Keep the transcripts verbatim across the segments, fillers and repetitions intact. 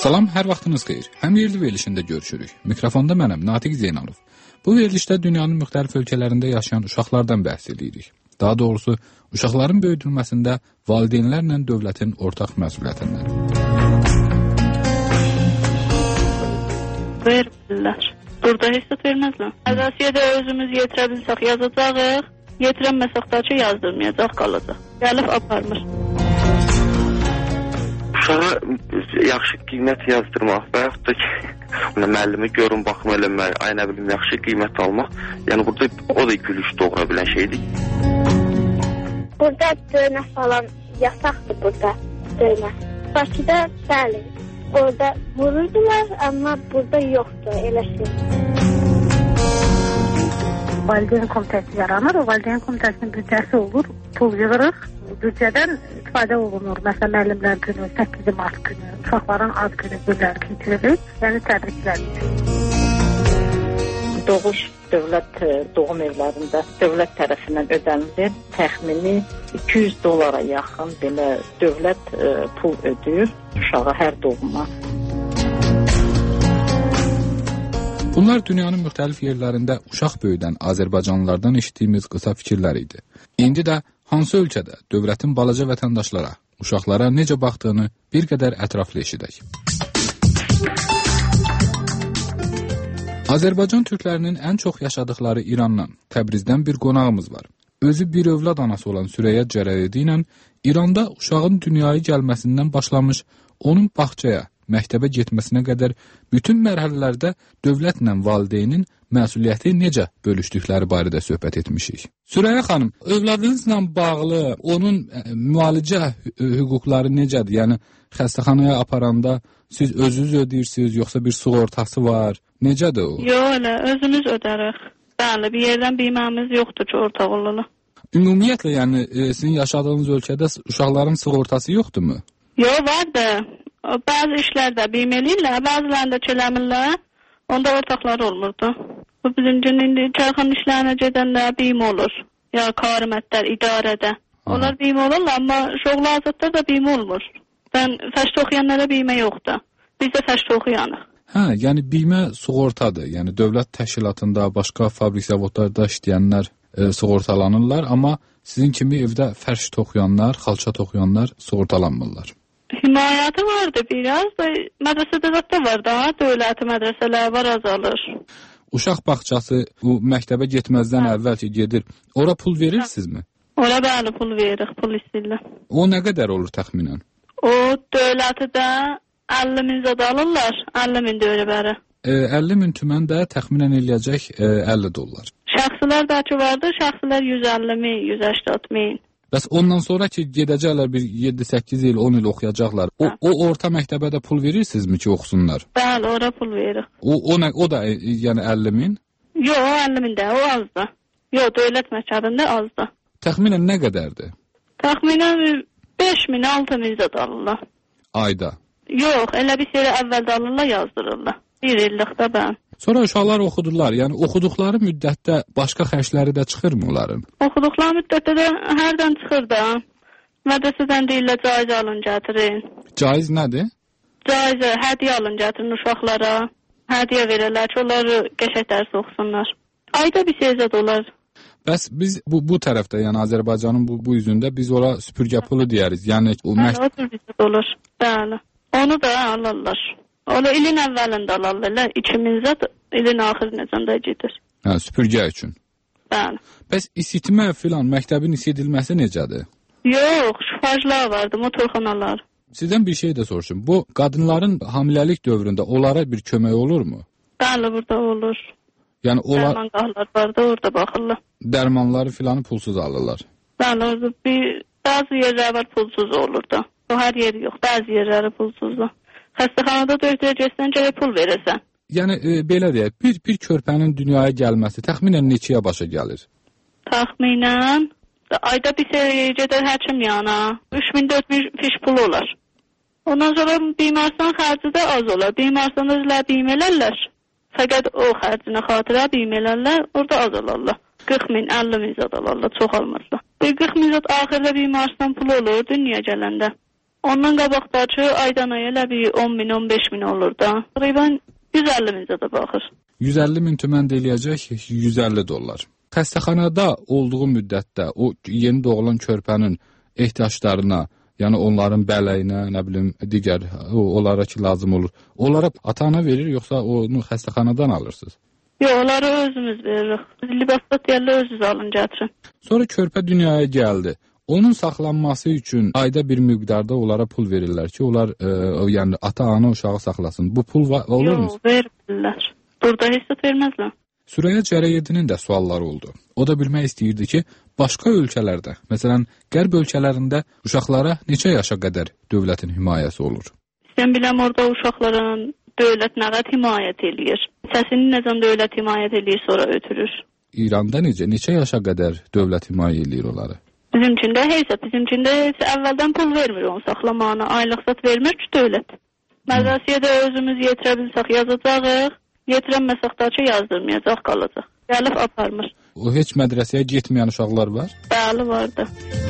Salam, hər vaxtınız xeyir. Həm yerli verilişində görüşürük. Mikrofonda mənəm, Natiq Zeynalov. Bu verilişdə dünyanın müxtəlif ölkələrində yaşayan uşaqlardan bəhs edirik. Daha doğrusu, uşaqların böyüdülməsində valideynlərlə dövlətin ortaq məsuliyyətindən. Vermirlər. Burada heç də verməzlər. Əvvəlcədə özümüz yetirə bilsək yazacağıq, yetirəməsək də ki, yazdırmayacaq, qalacaq. Gəlib aparmır. Uşağa yaxşı qiymət yazdırmaq və yaxud da ki, müəllimi görün, baxma eləmək, ay nə bilim, yaxşı qiymət almaq, yəni burada o da gülüş doğura bilən şeydir. Burada döymə falan yasaqdır burada, döymə. Bakıda bəli, orada vururdular, amma burada yoxdur, elə şey. Valideyn komitəsi yaranır, o valideyn komitəsinin büdcəsi olur, pul yığırıq. Büdcədən istifadə olunur. Məsələn, müəllimlər günü, səkkiz mart günü, uşaqların ad günü günləri keçirilir. Yəni, təbriklər. Doğuş dövlət doğum evlərində dövlət tərəfindən ödənilir. Təxmini iki yüz dollara yaxın belə dövlət pul ödəyir uşağa hər doğuma. Bunlar dünyanın müxtəlif yerlərində uşaq böyüdən Azərbaycanlılardan eşitdiyimiz qısa fikirlər idi. İndi də hansı ölkədə dövlətin balaca vətəndaşlara, uşaqlara necə baxdığını bir qədər ətraflı eşidək. Azərbaycan türklərinin ən çox yaşadıkları İrandan, Təbrizdən bir qonağımız var. Özü bir övlad anası olan Süreyya Cərədi ilə İranda uşağın dünyaya gəlməsindən başlamış, onun bağçaya, məktəbə getməsinə qədər bütün mərhələlərdə dövlətlə valideynin məsuliyyəti necə bölüşdükləri barədə söhbət etmişik. Süreyya xanım, övladınızla bağlı onun müalicə hüquqları necədir? Yəni, xəstəxanaya aparanda siz özünüz ödeyirsiniz, yoxsa bir sığortası var? Necədir o? Yox, elə, özümüz ödərik. Bəli, bir yerdən bilməmiz yoxdur ki, ortaq olalım. Ümumiyyətlə, yəni, sizin yaşadığınız ölkədə uşaqların sığortası yoxdurmu? Yox, var da. Bəzi işlərdə bilməliyirlər, bəzilərində çələmirlər, onda ortaqları olmurdu. Bu bizim gün indi çarxanın işlərinə gedəndə bim olur, ya karimətlər, idarədə. Onlar bim olurlar, amma şoğlu azadlar da bim olmur. Ben fəşt oxuyanlara bimə yoxdur, biz də fəşt oxuyanıq. Hə, yəni bimə sığortadır, yəni dövlət təşkilatında, başqa fabrik zavodlarda işləyənlər e, sığortalanırlar, amma sizin kimi evdə fəşt oxuyanlar, xalça oxuyanlar sığortalanmırlar. Himayəti vardı biraz da, mədrəsədə də var da, dövləti mədrəsələr var, azalır. Uşaq bağçası bu məktəbə getməzdən hə. əvvəl ki gedir, ora pul verirsinizmi? Ora bəli pul veririk, pul istəyirlər. O nə qədər olur təxminən? O dövləti də əlli min zad alırlar, əlli min dövləbəri. E, əlli min tümən də təxminən eləyəcək e, əlli dollar. Şəxsilər bəlkə vardı, şəxsilər yüz əlli min, yüz səksən min. Bəs ondan sonra ki, gedəcəklər bir yeddi səkkiz il, on il oxuyacaqlar. O, o orta məktəbə də pul verirsinizmi ki, oxusunlar? Bəli, ora pul veririk. O, o, nə, o da yəni əlli min? Yox, əlli min də, o azdır. Yox, dövlət məktəbində azdır. Təxminən nə qədərdir? Təxminən beş min, altı min zad alırlar. Ayda? Yox, elə bir şeylə əvvəldə alırlar, yazdırırlar. Bir illikdə bən. Sonra uşaqlar oxudular, yəni oxuduqları müddətdə başqa xərcləri də çıxırmı onların? Oxuduqları müddətdə də hərdən çıxır da. Mədrəsədən deyirlər, caiz alın gətirin. Caiz nədir? Caiz, hədiyə alın gətirin uşaqlara. Hədiyə verirlər ki, onları qəşəng dərs oxusunlar. Ayda bir şey zad olar. Bəs biz bu, bu tərəfdə, yəni Azərbaycanın bu, bu üzündə biz ora süpürgə pulu deyəriz. Yəni o məkt... o tür bir zad olur, bəli. Onu da alırlar. Onu ilin əvvəlində alarlar, iki min zad ilin axirinəcəndə gedir. Hə, süpürgə üçün. Bəli. Bəs isitmə filan, məktəbin isidilməsi necədir? Yox, şifajlar vardı, motorxanalar. Sizdən bir şey də soruşum. Bu, qadınların hamiləlik dövründə onlara bir kömək olurmu? Bəli, burada olur. Yəni, onlar... Dərmanqahlar var da, orada baxırlar. Dərmanları filanı pulsuz alırlar. Bəli, orada bir, bəzi yerlər var pulsuz olur da. O, hər yeri yox, bəzi yerləri pulsuzdur. Xəstəxanada döydürəcəksən, gərək pul verəsən. Yəni, e, belə deyək, bir, bir körpənin dünyaya gəlməsi təxminən neçəyə başa gəlir? Təxminən, ayda bir şey gedər həkim yana, üç min dörd min fiş pul olar. Ondan sonra bimarsan xərci də az olar. Bimarsan özlər bimələrlər. Fəqət o xərcinə xatirə bimələrlər, orada az olarlar. qırx min, əlli min zad alarlar, çox almazlar. qırx min zad axirdə bimarsan pul olur dünya gələndə. Ondan qabaqdakı aydan aya elə bir on min, on beş min olur da. Təqribən yüz əlli min də baxır. yüz əlli min tümən eləyəcək yüz əlli dollar. Xəstəxanada olduğu müddətdə o yeni doğulan körpənin ehtiyaclarına, yəni onların bələyinə, nə bilim, digər onlara ki lazım olur. Onlara ata-ana verir, yoxsa onu xəstəxanadan alırsınız? Yox, onları özümüz veririk. Libasat yerlə özünüz alın gətirin. Sonra körpə dünyaya gəldi. Onun saxlanması üçün ayda bir miqdarda onlara pul verirlər ki, onlar e, yəni ata-ana uşağı saxlasın. Bu pul olur mu? Yox, vermirlər. Burada heç də verməzlər. Süreyya Cərəyeddinin də sualları oldu. O da bilmək istəyirdi ki, başqa ölkələrdə, məsələn, qərb ölkələrində uşaqlara neçə yaşa qədər dövlətin himayəsi olur? Sən biləm, orada uşaqların dövlət nə qədər himayət eləyir. Səsini necə dövlət himayət eləyir, sonra ötürür. İranda necə? Neçə yaşa qədər dövlət himayə eləyir onları? Bizimkində heç, bizimkində heç əvvəldən pul vermir onu saxlamağına. Aylıq zat vermir ki, dövlət. Mədrəsiyə də özümüz yetirə bilsək yazacağıq. Yetirənməsək də ki, yazdırmayacaq, qalacaq. Gəlib aparmır. O heç mədrəsəyə getməyən uşaqlar var? Bəli, vardı.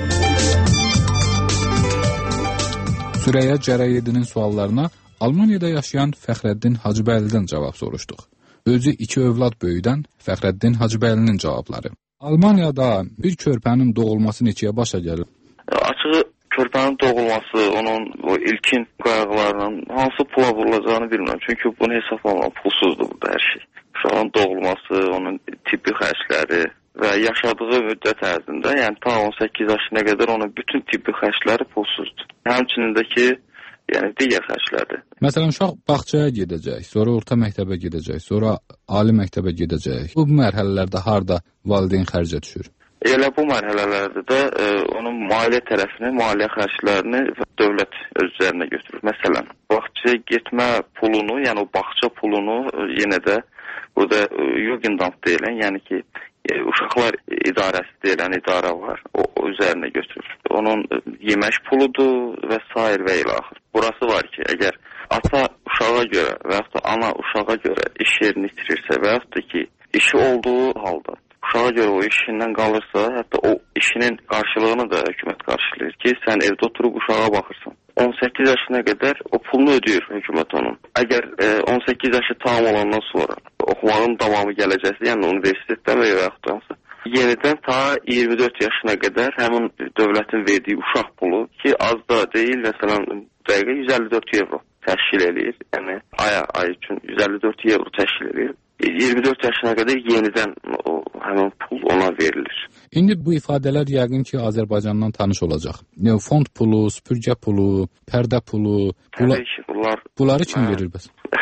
Süreyya Cərəyeddinin suallarına Almaniyada yaşayan Fəxrəddin Hacıbəylidən cavab soruşduq. Özü iki övlad böyüdən Fəxrəddin Hacıbəylinin cavabları. Almaniyada bir körpənin doğulması neçəyə başa gəlir? Açığı körpənin doğulması, onun o ilkin qayğılarının hansı pula vurulacağını bilmirəm. Çünki bunu hesablamadan pulsuzdur burada hər şey. Uşağın doğulması, onun tibbi xərcləri və yaşadığı müddət ərzində, yəni ta on səkkiz yaşına qədər onun bütün tibbi xərcləri pulsuzdur. Həmçinin də ki, yəni digər xərclərdir. Məsələn, uşaq bağçaya gedəcək, sonra orta məktəbə gedəcək, sonra ali məktəbə gedəcək. Bu mərhələlərdə harda valideyn xərcə düşür? Elə bu mərhələlərdə də e, onun maliyyə tərəfini, maliyyə xərclərini dövlət öz üzərinə götürür. Məsələn, bağçaya getmə pulunu, yəni o bağça pulunu e, yenə də burada e, Jugendamt deyilən, yəni ki, e, uşaqlar idarəsi deyilən idarə var, o, o üzərinə götürür. Onun e, yemək puludur və s. və ilaxır. Burası var ki, əgər ata uşağa görə və yaxud da ana uşağa görə iş yerini itirirsə və yaxud da ki, işi olduğu halda uşağa görə o işindən qalırsa, hətta o işinin qarşılığını da hökumət qarşılayır ki, sən evdə oturub uşağa baxırsan. on səkkiz yaşına qədər o pulunu ödəyir hökumət onun. Əgər e, on səkkiz yaşı tam olandan sonra oxumağın davamı gələcəksə, yəni universitetdən və yaxud da yenidən ta iyirmi dörd yaşına qədər həmin dövlətin verdiyi uşaq pulu ki, az da deyil, məsələn, dəqiqə yüz əlli dörd evro təşkil eləyir. Yəni aya ay üçün yüz əlli dörd evro təşkil eləyir. iyirmi dörd yaşına qədər yenidən o həmin pul ona verilir. İndi bu ifadələr yəqin ki, Azərbaycandan tanış olacaq. Yəni fond pulu, süpürgə pulu, pərdə pulu, bula... Təbii ki, bunlar bunları kim hə. verir bəs?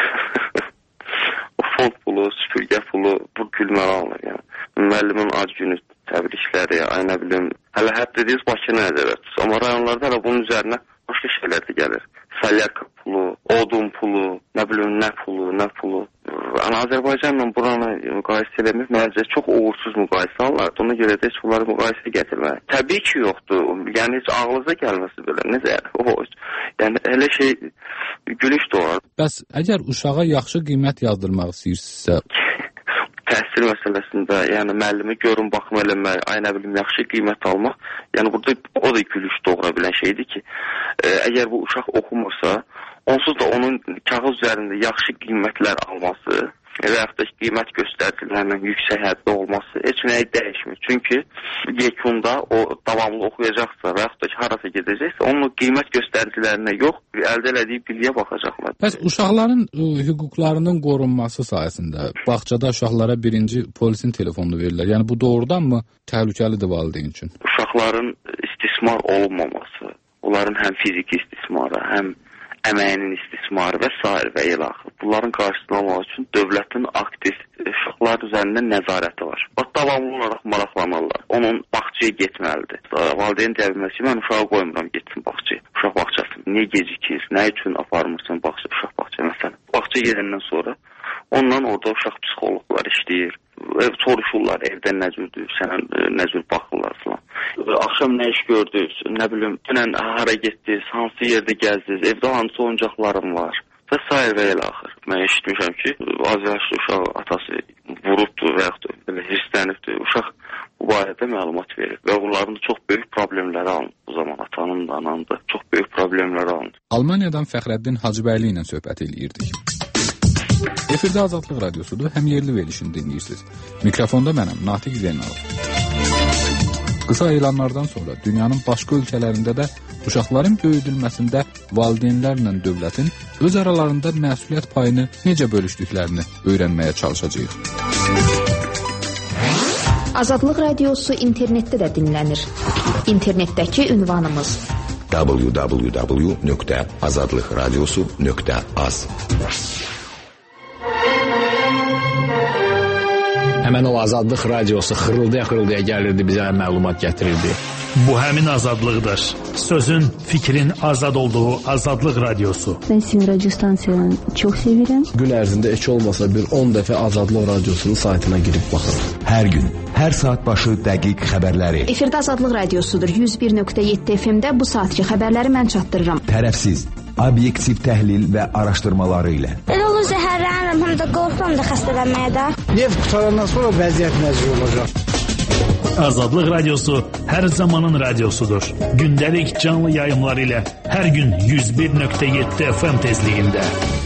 O fond pulu, süpürgə pulu bu gülməli alınır, yəni. Müəllimin ad günü təbrikləri, ay nə bilim, hələ hətta dediniz Bakını nəzərə tutur. Amma rayonlarda hələ bunun üzərinə başqa şeylər də gəlir. Salyarka pulu, odun pulu, nə bilim, nə pulu, nə pulu. Yəni Azərbaycanla buranı müqayisə eləmək məncə çox uğursuz müqayisə alırlar. Ona görə də heç bunları müqayisə gətirmək. Təbii ki, yoxdur. Yəni heç ağlınıza gəlməsi belə. Necə yəni? O, yəni elə şey gülüş doğar. Bəs əgər uşağa yaxşı qiymət yazdırmaq istəyirsinizsə, təhsil məsələsində, yəni müəllimi görün, baxma eləmək, ay nə bilim, yaxşı qiymət almaq, yəni burada o da gülüş doğura bilən şeydir ki, e, əgər bu uşaq oxumursa, onsuz da onun kağız üzərində yaxşı qiymətlər alması və yaxud da qiymət göstəricilərinin yüksək həddə olması heç nəyi dəyişmir. Çünki yekunda o davamlı oxuyacaqsa və yaxud da ki, harasa gedəcəksə, onun qiymət göstəricilərinə yox, əldə elədiyi biliyə baxacaqlar. Bəs uşaqların ə, hüquqlarının qorunması sayəsində bağçada uşaqlara birinci polisin telefonunu verirlər. Yəni bu doğrudanmı təhlükəlidir valideyn üçün? Uşaqların istismar olunmaması, onların həm fiziki istismarı, həm əməyinin istismarı və s. və ilaxır. Bunların qarşısını almaq üçün dövlətin aktiv uşaqlar üzərində nəzarəti var. Bax, davamlı olaraq maraqlanırlar. Onun bağçaya getməlidir. Valideyn deyə bilməz ki, mən uşağı qoymuram getsin bağçaya. Uşaq bağçasını niyə gecikir, nə üçün aparmırsan bağça, uşaq bağçaya məsələn. Bağça gedəndən sonra ondan orada uşaq psixologlar işləyir. Ev soruşurlar, evdən nə cürdür, sənə nə cür baxırlar falan. Axşam nə iş gördünüz, nə bilim, dünən hara getdiniz, hansı yerdə gəzdiniz, evdə hansı oyuncaqlarım var və s. və elə axır. Mən eşitmişəm ki, az yaşlı uşaq atası vurubdur və yaxud da belə hirslənibdir. Uşaq bu barədə məlumat verir və onların da çox böyük problemləri alınır bu zaman atanın da, ananın da çox böyük problemləri problemlər alındı. Almaniyadan Fəxrəddin Hacıbəyli ilə söhbət eləyirdik. Efirdə Azadlıq Radiosudur, həm yerli verilişini dinləyirsiniz. Mikrofonda mənəm, Natiq Zeynalov. Qısa elanlardan sonra dünyanın başqa ölkələrində də uşaqların böyüdülməsində valideynlərlə dövlətin öz aralarında məsuliyyət payını necə bölüşdüklərini öyrənməyə çalışacağıq. Azadlıq Radiosu internetdə də dinlənir. İnternetdəki ünvanımız w w w nöqtə azadlıqradiosu nöqtə az. Həmən o Azadlıq Radiosu xırıldaya-xırıldaya gəlirdi, bizə məlumat gətirirdi. Bu həmin azadlıqdır. Sözün, fikrin azad olduğu Azadlıq Radiosu. Ben sizin radyo stansiyanı çok severim. Gün ərzində heç olmasa bir on dəfə Azadlıq Radiosunun saytına girib baxırım. Hər gün, hər saat başı dəqiq xəbərləri. Efirdə Azadlıq Radiosudur. yüz bir nöqtə yeddi F M-də bu saatki xəbərləri mən çatdırıram. Tərəfsiz, obyektiv təhlil və araşdırmaları ilə. Elə olur zəhərlənirəm, həm də qorxuram da xəstələnməyə də. Neft qutarandan sonra vəziyyət nəzir olacaq. Azadlıq Radiosu hər zamanın radiosudur. Gündəlik canlı yayımlar ilə hər gün yüz bir nöqtə yeddi F M tezliyində.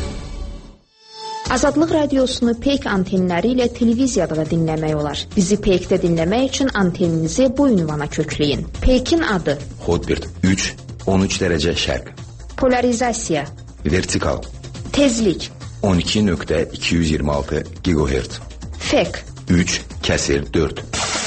Azadlıq Radiosunu Peyk antenləri ilə televiziyada da dinləmək olar. Bizi Peykdə dinləmək üçün anteninizi bu ünvana kökləyin. Peykin adı Hotbird üç on üç dərəcə şərq. Polarizasiya Vertikal Tezlik on iki nöqtə iki yüz iyirmi altı gigahertz. Fek üç kəsir dörd.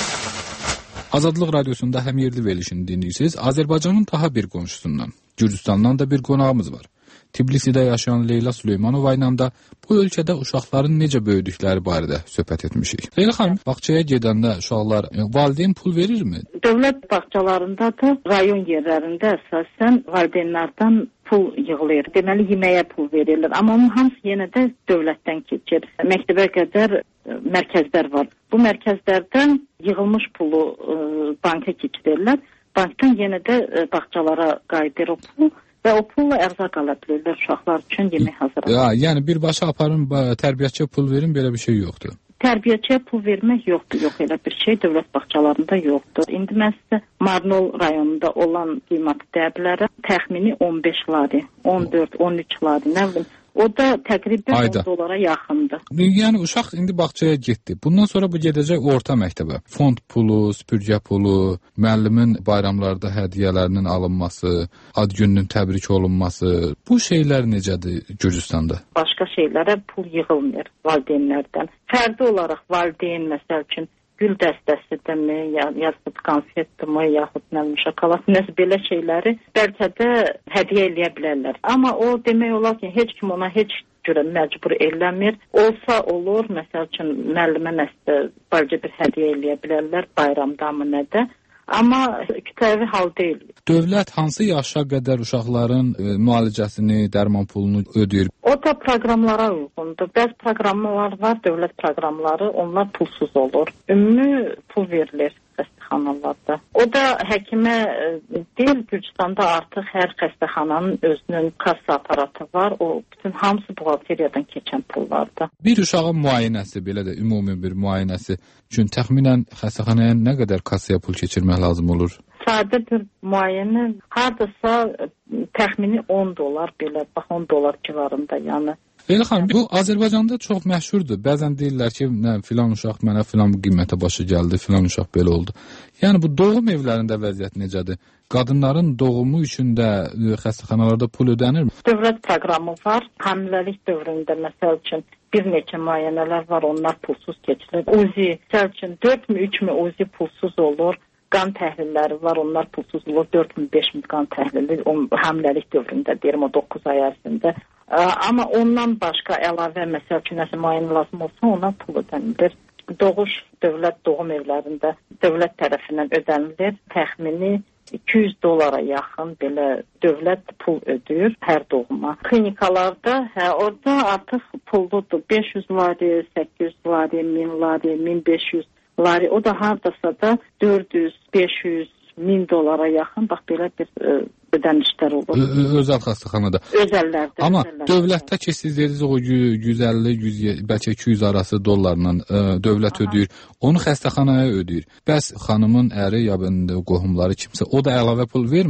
Azadlıq Radiosunda həm yerli verilişini dinləyirsiniz. Azərbaycanın daha bir qonşusundan, Gürcüstandan da bir qonağımız var. Tbilisidə yaşayan Leyla Süleymanova ilə də bu ölkədə uşaqların necə böyüdükləri barədə söhbət etmişik. Leyla xanım, bağçaya gedəndə uşaqlar valideyn pul verirmi? Dövlət bağçalarında da rayon yerlərində əsasən valideynlərdən pul yığılır. Deməli yeməyə pul verilir. Amma onun hamısı yenə də dövlətdən keçir. Məktəbə qədər mərkəzlər var. Bu mərkəzlərdən yığılmış pulu ə, banka keçirirlər. Bankdan yenə də ə, bağçalara qayıdır o pul. Və o pulla ərzaq ala bilirlər uşaqlar üçün yemək hazırlayır. Ya, yəni birbaşa aparın, tərbiyəçiyə pul verin, belə bir şey yoxdur. Tərbiyəçiyə pul vermək yoxdur, yox elə bir şey dövlət bağçalarında yoxdur. İndi mən sizə Marnol rayonunda olan qiyməti deyə bilərəm. Təxmini on beş lari, on dörd on üç lari, nə bilim. O da təqribən on dollara yaxındır. Yəni uşaq indi bağçaya getdi. Bundan sonra bu gedəcək orta məktəbə. Fond pulu, süpürgə pulu, müəllimin bayramlarda hədiyyələrinin alınması, ad gününün təbrik olunması. Bu şeylər necədir Gürcüstanda? Başqa şeylərə pul yığılmır valideynlərdən. Fərdi olaraq valideyn məsəl üçün gül dəstəsidirmi, ya, yaxud konfetdirmi, yaxud nəmin şokolad, nəsə belə şeyləri bəlkə də hədiyyə eləyə bilərlər. Amma o demək olar ki, heç kim ona heç görə məcbur eləmir. Olsa olur, məsəl üçün müəllimə nəsə bəlkə bir hədiyyə eləyə bilərlər, bayramdamı nədə. Amma kütləvi hal deyil. Dövlət hansı yaşa qədər uşaqların e, müalicəsini, dərman pulunu ödəyir? O da proqramlara uyğundur. Bəzi proqramlar var, dövlət proqramları, onlar pulsuz olur. Ümumi pul verilir xəstəxanalarda. O da həkimə deyil, Gürcüstanda artıq hər xəstəxananın özünün kassa aparatı var. O bütün hamısı buğalteriyadan keçən pullardır. Bir uşağın müayinəsi, belə də ümumi bir müayinəsi üçün təxminən xəstəxanaya nə qədər kassaya pul keçirmək lazım olur? Sadə bir müayinə hardasa təxmini on dollar belə, bax on dollar civarında, yəni. Leyla xanım, bu Azərbaycanda çox məşhurdur. Bəzən deyirlər ki, nə filan uşaq mənə filan bu qiymətə başı gəldi, filan uşaq belə oldu. Yəni bu doğum evlərində vəziyyət necədir? Qadınların doğumu üçün də xəstəxanalarda pul ödənir mi? Dövlət proqramı var. Həmləlik dövründə məsəl üçün bir neçə müayinələr var, onlar pulsuz keçilir. Uzi, məsəl üçün dörd mü, üç mü uzi pulsuz olur. Qan təhlilləri var, onlar pulsuz olur. dörd min, beş min qan təhlili həmləlik dövründə deyirəm, o doqquz ay ərzində. Amma ondan başqa əlavə məsəl üçün nəsə müayinə lazım olsa, ona pul ödənilir. Doğuş dövlət doğum evlərində dövlət tərəfindən ödənilir. Təxmini iki yüz dollara yaxın belə dövlət pul ödəyir hər doğuma. Klinikalarda, hə, orada artıq pulludur. beş yüz lari, səkkiz yüz lari, min lari, min beş yüz lari. O da hardasa da dörd yüz, beş yüz, min dollara yaxın, bax belə bir ə, ödənişlər olur. Ö özəl xəstəxanada. Özəllərdə. Amma özəllərdə. Dövlətdə ki, siz dediniz o yüz əlli, yüz, bəlkə iki yüz arası dollarla ə, dövlət Aha. ödəyir. Onu xəstəxanaya ödəyir. Bəs xanımın əri ya qohumları kimsə, o da əlavə pul vermir?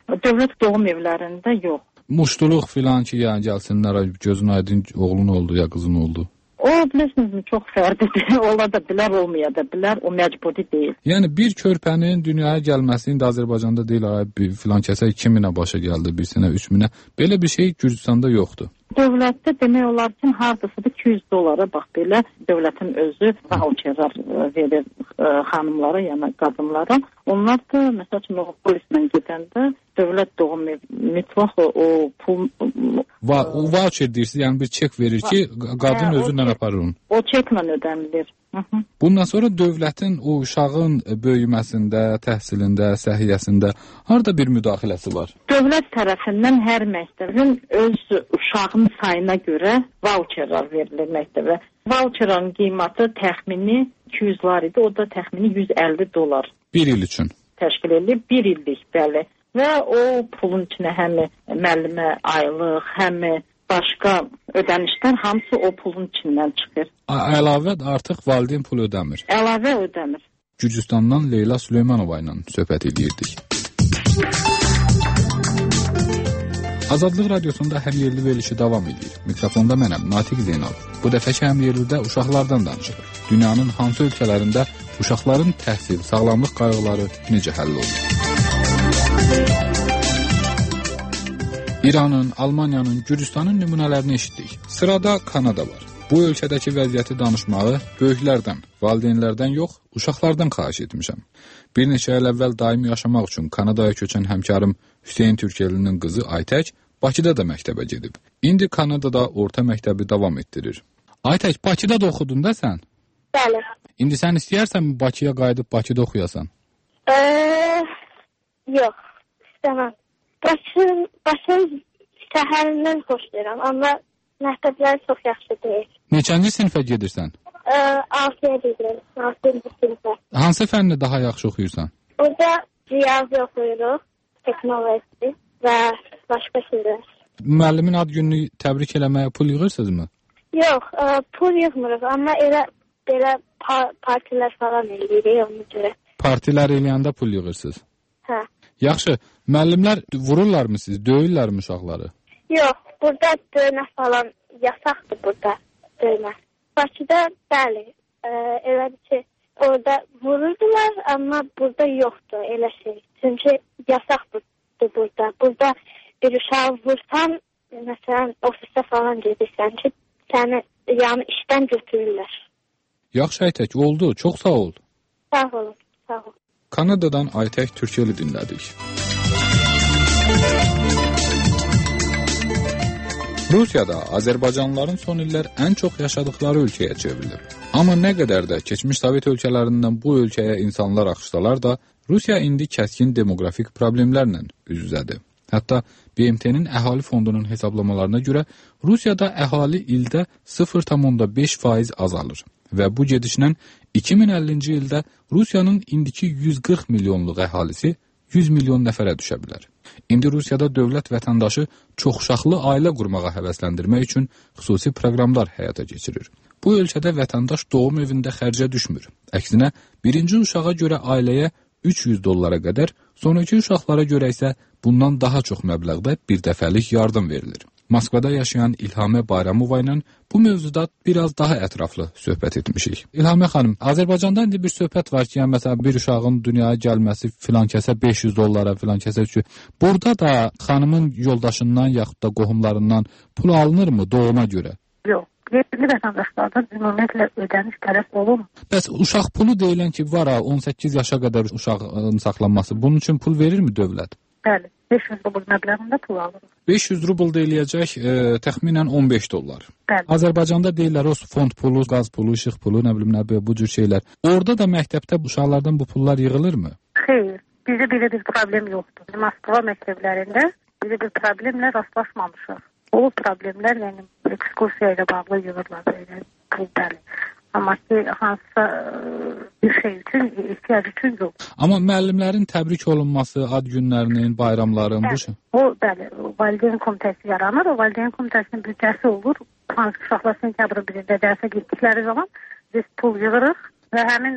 Dövlət doğum evlərində yox. Muştuluq filan ki, yəni gəlsinlər, gözün aydın oğlun oldu ya qızın oldu. O, bilirsinizmi, çox fərdidir. Ola da bilər, olmaya da bilər. O məcburi deyil. Yəni, bir körpənin dünyaya gəlməsi indi Azərbaycanda deyil, filan kəsə iki minə başa gəldi, bir sənə üç minə. Belə bir şey Gürcüstanda yoxdur. Dövlətdə demək olar ki, hardasıdır iki yüz dollara, bax belə, dövlətin özü voucherlar verir xanımlara, yəni qadınlara. Onlar da, məsəl üçün, o polislə gedəndə dövlət doğum mütləq o pul... Va o voucher deyirsiniz, yəni bir çek verir ki, qadın hə, özündən aparır onu. O çeklə ödənilir. Hı -hı. Bundan sonra dövlətin o uşağın böyüməsində, təhsilində, səhiyyəsində harada bir müdaxiləsi var? Dövlət tərəfindən hər məktəbin öz uşağın sayına görə voucherlar verilir məktəbə. Voucherın qiyməti təxmini iki yüz var idi, o da təxmini yüz əlli dollar. Bir il üçün? Təşkil edilir, bir illik, bəli. Və o pulun içinə həm müəllimə aylıq, həm başqa ödənişlər hamısı o pulun içindən çıxır. Əlavə artıq valideyn pul ödəmir. Əlavə ödəmir. Gürcüstandan Leyla Süleymanova ilə söhbət edirdik. Azadlıq Radiosunda həmyerli verilişi davam edir. Mikrofonda mənəm, Natiq Zeynal. Bu dəfəki həmyerlidə uşaqlardan danışırıq. Dünyanın hansı ölkələrində uşaqların təhsil, sağlamlıq qayğıları necə həll olur? İranın, Almaniyanın, Gürcüstanın nümunələrini eşitdik. Sırada Kanada var. Bu ölkədəki vəziyyəti danışmağı böyüklərdən, valideynlərdən yox, uşaqlardan xahiş etmişəm. Bir neçə il əvvəl daimi yaşamaq üçün Kanadaya köçən həmkarım Hüseyn Türkelinin qızı Aytək Bakıda da məktəbə gedib. İndi Kanadada orta məktəbi davam etdirir. Aytək, Bakıda da oxudun da sən? Bəli. İndi sən istəyərsən Bakıya qayıdıb Bakıda oxuyasan? Eee, yox, istəməm. Bakının, Bakının şəhərindən xoşlayıram, amma məktəbləri çox yaxşı deyil. Neçənci sinifə gedirsən? altıya gedirəm, altıncı sinifə. Hansı fənni daha yaxşı oxuyursan? Burada riyazi oxuyuruq, texnoloji və başqa şeylər. Müəllimin ad gününü təbrik eləməyə pul yığırsınızmı? Yox, ə, pul yığmırıq, amma elə belə pa partilər falan eləyirik ona görə. Partilər eləyəndə pul yığırsınız? Hə. Yaxşı, müəllimlər vururlarmı siz, döyürlərmi uşaqları? Yox, burada döymə falan yasaqdır burada, döymə. Bakıda bəli, ə, elədir ki, orada vururdular, amma burada yoxdur elə şey. Çünki yasaqdır burada. Burada bir uşağı vursan, məsələn, ofisdə falan gedirsən ki, səni yəni işdən götürürlər. Yaxşı Aytək, oldu. Çox sağ ol. Sağ olun, sağ olun. Kanadadan Aytək Türkeli dinlədik. Rusiyada Azərbaycanlıların son illər ən çox yaşadıkları ölkəyə çevrilib. Amma nə qədər də keçmiş Sovet ölkələrindən bu ölkəyə insanlar axışsalar da, Rusiya indi kəskin demoqrafik problemlərlə üz-üzədir. Hətta B M T-nin əhali fondunun hesablamalarına görə Rusiyada əhali ildə sıfır tam beş faiz azalır və bu gedişlə iki min əllinci ildə Rusiyanın indiki yüz qırx milyonluq əhalisi yüz milyon nəfərə düşə bilər. İndi Rusiyada dövlət vətəndaşı çoxuşaqlı ailə qurmağa həvəsləndirmək üçün xüsusi proqramlar həyata keçirir. Bu ölkədə vətəndaş doğum evində xərcə düşmür. Əksinə, birinci uşağa görə ailəyə üç yüz dollara qədər, sonraki uşaqlara görə isə bundan daha çox məbləğdə bir dəfəlik yardım verilir. Moskvada yaşayan İlhamə Bayramova ilə bu mövzuda biraz daha ətraflı söhbət etmişik. İlhamə xanım, Azərbaycanda indi bir söhbət var ki, yəni məsələn bir uşağın dünyaya gəlməsi filan kəsə beş yüz dollara, filan kəsə üç yüz. Burada da xanımın yoldaşından yaxud da qohumlarından pul alınırmı doğuma görə? Yox. Yerli vətəndaşlardan ümumiyyətlə ödəniş tələb olunmur. Bəs uşaq pulu deyilən ki, var ha, on səkkiz yaşa qədər uşağın saxlanması, bunun üçün pul verirmi dövlət? Bəli, beş yüz rubl məbləğində pul alırıq. beş yüz rubl deyiləcək e, təxminən on beş dollar. Bəli. Azərbaycanda deyirlər o fond pulu, qaz pulu, işıq pulu, nə bilim nə bu cür şeylər. Orada da məktəbdə uşaqlardan bu pullar yığılırmı? Xeyr, bizə belə bir problem yoxdur. Moskva məktəblərində bizə bir problemlə rastlaşmamışıq. O problemlər, yəni ekskursiya ilə bağlı yığırlar belə pul, bəli. Amma ki, hansısa bir şey üçün, ehtiyac üçün yox. Amma müəllimlərin təbrik olunması, ad günlərinin, bayramların, bəli, bu şey? O, bəli, o valideyn komitəsi yaranır, o valideyn komitəsinin büdcəsi olur. Hansı uşaqlar sentyabrın birində dərsə getdikləri zaman biz pul yığırıq və həmin o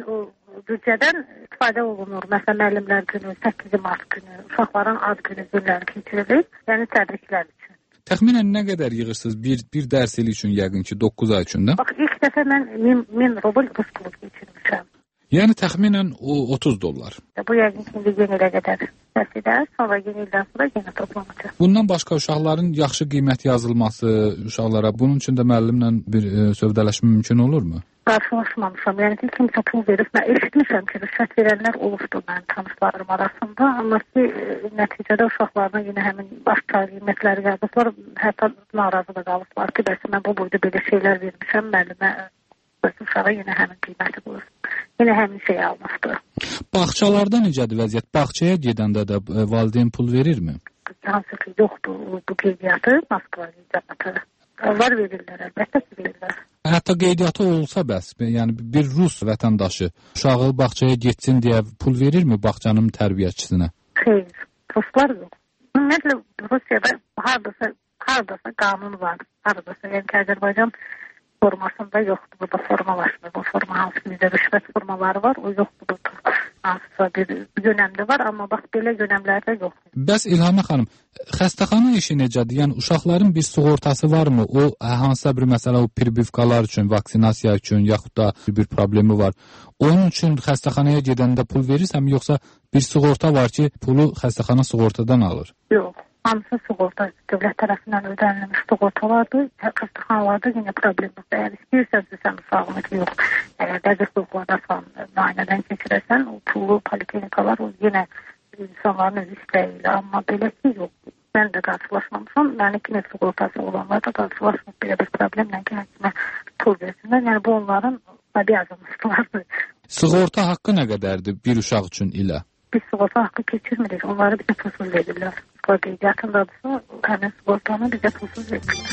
büdcədən istifadə olunur. Məsələn, müəllimlər günü, səkkiz mart günü, uşaqların ad günü günləri keçirilir. Yəni təbriklər üçün. Təxminən nə qədər yığırsınız bir bir dərs ili üçün yəqin ki doqquz ay üçün də? Bax, ilk dəfə mən min rubl burs pulu keçirmişəm. Yəni təxminən o otuz dollar. Bu yəqin ki yeni ilə qədər dərs edər, sonra yeni ildən sonra yenə toplanacaq. Bundan başqa uşaqların yaxşı qiymət yazılması uşaqlara, bunun üçün də müəllimlə bir e, sövdələşmə mümkün olurmu? Qarşılaşmamışam. Yəni ki, kimsə pul verib, mən eşitmişəm ki, rüşvət verənlər olubdur mənim tanışlarım arasında. Amma ki, nəticədə uşaqlarına yenə həmin başqa qiymətləri yazıblar, hətta narazı da qalıblar ki, bəs mən bu boyda belə şeylər vermişəm, müəllimə uşağa yenə həmin qiyməti qoyur. Yenə həmin şey almışdır. Bağçalarda necədir vəziyyət? Bağçaya gedəndə də e, valideyn pul verirmi? Hansı ki, yoxdur bu qeydiyyatı Moskva qeydiyyatı. Onlar verirlər, əlbəttə ki, verirlər. Hətta qeydiyyatı olsa bəs, yəni bir Rus vətəndaşı uşağı bağçaya getsin deyə pul verirmi bağçanın tərbiyəçisinə? Xeyr, Ruslar yox. Ümumiyyətlə, Rusiyada haradasa, haradasa qanun var, haradasa, yəni ki, Azərbaycan formasında yoxdur, burada formalaşmır. Bu forma hansı bizdə rüşvət formaları var, o yoxdur burada. Hansısa bir dönəmdə var, amma bax, belə dönəmlərdə yoxdur. Bəs İlhamə xanım, xəstəxana işi necədir? Yəni, uşaqların bir sığortası varmı? O, hansısa bir məsələ, o pribivkalar üçün, vaksinasiya üçün, yaxud da bir problemi var. Onun üçün xəstəxanaya gedəndə pul verirsəm, yoxsa bir sığorta var ki, pulu xəstəxana sığortadan alır? Yox. Hamısı sığorta, dövlət tərəfindən ödənilmiş sığortalardır. Xəstəxanalarda yenə problem yoxdur. Əgər istəyirsənsə, sən uşağını ki, yox, əgər bəzi sığortadan müayinədən keçirəsən, o pulu poliklinikalar o yenə insanların öz istəyilə. Amma belə ki, yox. Mən də qarşılaşmamışam. Yəni ki, sığortası olanlar da qarşılaşmış belə bir problemlə ki, həkimə pul versinlər. Yəni bu onların tabi yazılmışlardır. Sığorta haqqı nə qədərdir bir uşaq üçün ilə? Biz sığorta haqqı keçirmirik. Onları bizə pulsuz verirlər. Qeydiyyatındadırsa, həmin sığortanı bizə pulsuz verirlər.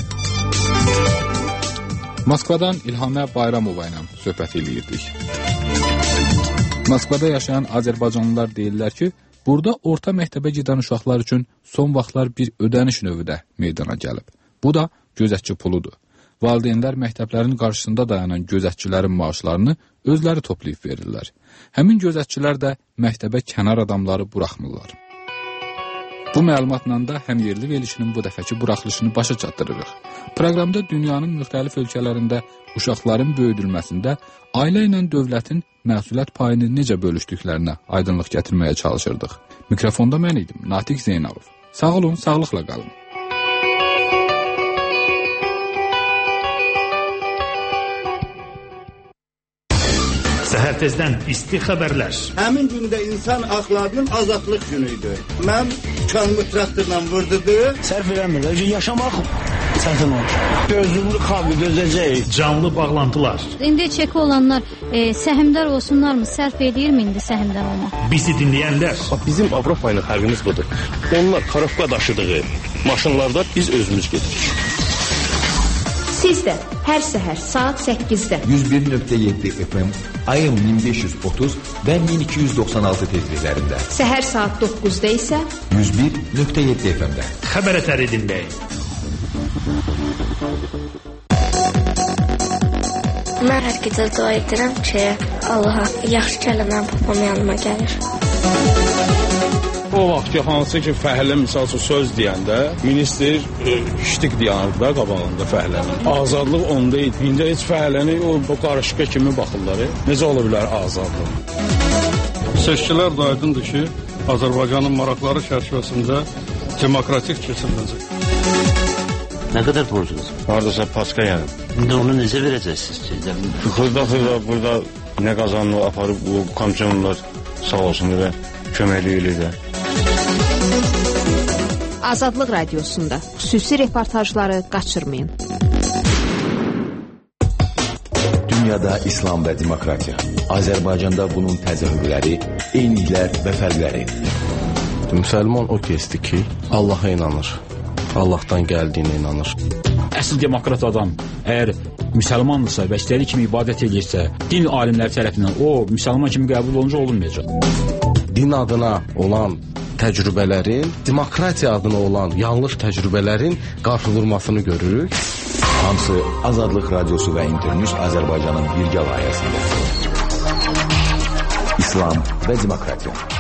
Moskvadan İlhamə Bayramova ilə söhbət eləyirdik. Moskvada yaşayan azərbaycanlılar deyirlər ki, burada orta məktəbə gedən uşaqlar üçün son vaxtlar bir ödəniş növü də meydana gəlib. Bu da gözətçi puludur. Valideynlər məktəblərin qarşısında dayanan gözətçilərin maaşlarını özləri toplayıb verirlər. Həmin gözətçilər də məktəbə kənar adamları buraxmırlar. Bu məlumatla da həm yerli verilişinin bu dəfəki buraxılışını başa çatdırırıq. Proqramda dünyanın müxtəlif ölkələrində uşaqların böyüdülməsində ailə ilə dövlətin məsuliyyət payını necə bölüşdüklərinə aydınlıq gətirməyə çalışırdıq. Mikrofonda mən idim, Natiq Zeynalov. Sağ olun, sağlıqla qalın. Səhər tezdən isti xəbərlər. Həmin gündə insan haqlarının azadlıq günü idi. Mən kanımı traktorla vurdudu. Sərf eləmir, yaşamaq çətin olur. Gözümlü xalqı dözəcək. Canlı bağlantılar. İndi çeki olanlar e, səhmdar olsunlarmı? Sərf edirmi indi səhmdar olmaq? Bizi dinləyənlər. Bizim Avropa ilə fərqimiz budur. Onlar karofka daşıdığı maşınlarda biz özümüz gedirik. Siz də hər səhər saat səkkizdə yüz bir nöqtə yeddi F M, A M min beş yüz otuz və min iki yüz doxsan altı tezliklərində. Səhər saat doqquzda isə yüz bir nöqtə yeddi F M-də. Xəbər ətəri dinləyin. Mən hər gecə dua edirəm ki, Allaha yaxşı kəlməm papam yanıma gəlir. O vaxt ki, hansı ki, fəhlə misal üçün söz deyəndə, minister e, ştik deyərdi da qabağında fəhlənin. Azadlıq onda idi. İndi heç fəhləni o, o qarışqa kimi baxırlar. E? Necə ola bilər azadlıq? Seçkilər da aydındır ki, Azərbaycanın maraqları çərçivəsində demokratik keçiriləcək. Nə qədər borcunuz? Haradasa paska yəni. İndi onu necə verəcəksiniz? Xırda-xırda burada nə qazanını aparıb bu komissiyonlar sağ olsun və köməkli eləyirlər. Azadlıq Radiosunda xüsusi reportajları qaçırmayın. Dünyada İslam və demokratiya. Azərbaycanda bunun təzahürləri, eyniliklər və fərqləri. Müsəlman o kəsdir ki, Allaha inanır. Allahdan gəldiyinə inanır. Əsl demokrat adam əgər müsəlmandırsa və istədiyi kimi ibadət edirsə, din alimləri tərəfindən o müsəlman kimi qəbul olunca olunmayacaq. Din adına olan təcrübələrin, demokratiya adına olan yanlış təcrübələrin qarşıdurmasını görürük. Hamısı Azadlıq Radiosu və İnternews Azərbaycanın birgə layihəsində. İslam və demokratiya.